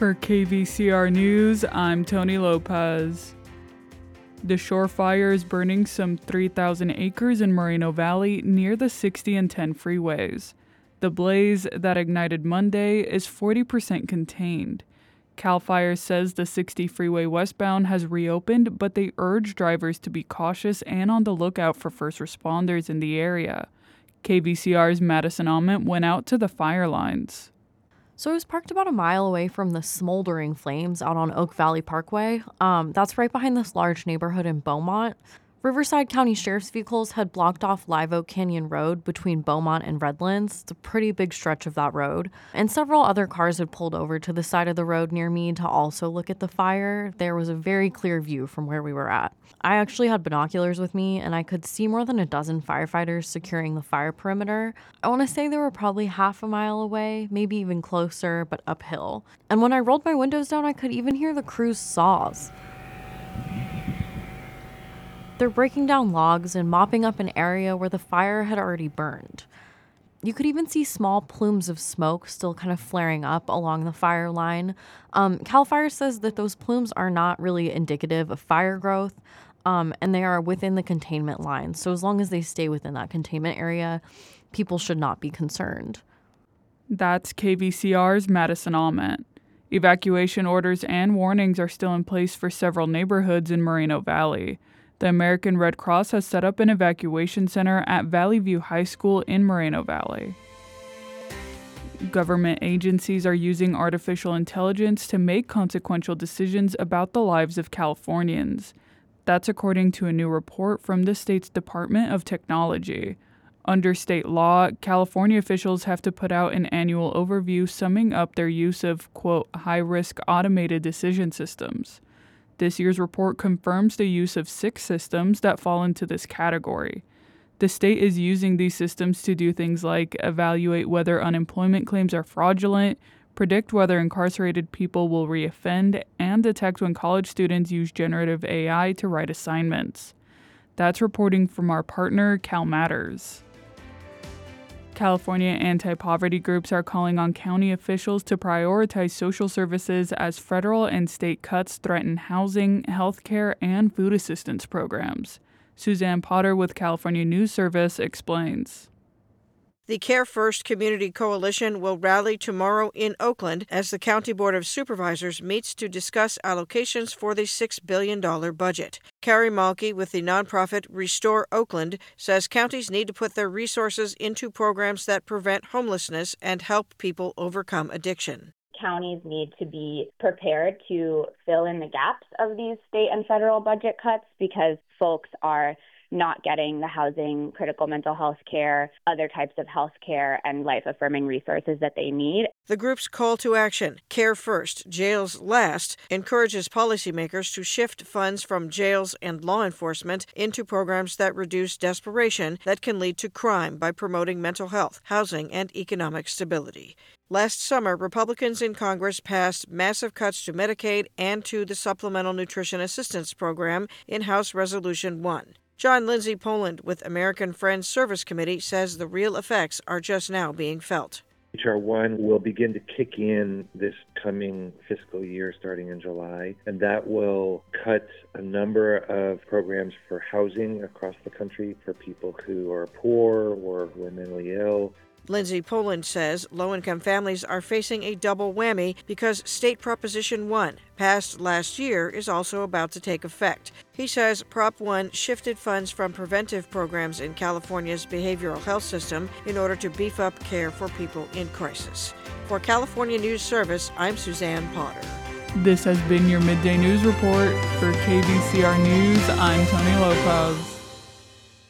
For KVCR News, I'm Tony Lopez. The Shore Fire is burning some 3,000 acres in Moreno Valley near the 60 and 10 freeways. The blaze that ignited Monday is 40% contained. CAL FIRE says the 60 freeway westbound has reopened, but they urge drivers to be cautious and on the lookout for first responders in the area. KVCR's Madison Ament went out to the fire lines. So it was parked about a mile away from the smoldering flames out on Oak Valley Parkway. That's right behind this large neighborhood in Beaumont. Riverside County Sheriff's vehicles had blocked off Live Oak Canyon Road between Beaumont and Redlands. It's a pretty big stretch of that road. And several other cars had pulled over to the side of the road near me to also look at the fire. There was a very clear view from where we were at. I actually had binoculars with me, and I could see more than a dozen firefighters securing the fire perimeter. I want to say they were probably half a mile away, maybe even closer, but uphill. And when I rolled my windows down, I could even hear the crew's saws. They're breaking down logs and mopping up an area where the fire had already burned. You could even see small plumes of smoke still kind of flaring up along the fire line. CAL FIRE says that those plumes are not really indicative of fire growth, and they are within the containment line. So as long as they stay within that containment area, people should not be concerned. That's KVCR's Madison Ament. Evacuation orders and warnings are still in place for several neighborhoods in Moreno Valley. The American Red Cross has set up an evacuation center at Valley View High School in Moreno Valley. Government agencies are using artificial intelligence to make consequential decisions about the lives of Californians. That's according to a new report from the state's Department of Technology. Under state law, California officials have to put out an annual overview summing up their use of, quote, high-risk automated decision systems. This year's report confirms the use of 6 systems that fall into this category. The state is using these systems to do things like evaluate whether unemployment claims are fraudulent, predict whether incarcerated people will reoffend, and detect when college students use generative AI to write assignments. That's reporting from our partner, CalMatters. California anti-poverty groups are calling on county officials to prioritize social services as federal and state cuts threaten housing, healthcare, and food assistance programs. Suzanne Potter with California News Service explains. The Care First Community Coalition will rally tomorrow in Oakland as the County Board of Supervisors meets to discuss allocations for the $6 billion budget. Carrie Malky with the nonprofit Restore Oakland says counties need to put their resources into programs that prevent homelessness and help people overcome addiction. Counties need to be prepared to fill in the gaps of these state and federal budget cuts because folks are not getting the housing, critical mental health care, other types of health care, and life-affirming resources that they need. The group's call to action, Care First, Jails Last, encourages policymakers to shift funds from jails and law enforcement into programs that reduce desperation that can lead to crime by promoting mental health, housing, and economic stability. Last summer, Republicans in Congress passed massive cuts to Medicaid and to the Supplemental Nutrition Assistance Program in House Resolution 1. John Lindsay Poland with American Friends Service Committee says the real effects are just now being felt. H.R. 1 will begin to kick in this coming fiscal year starting in July, and that will cut a number of programs for housing across the country for people who are poor or who are mentally ill. Lindsay Poland says low-income families are facing a double whammy because State Proposition 1, passed last year, is also about to take effect. He says Prop 1 shifted funds from preventive programs in California's behavioral health system in order to beef up care for people in crisis. For California News Service, I'm Suzanne Potter. This has been your Midday News Report. For KVCR News, I'm Tony Lopez.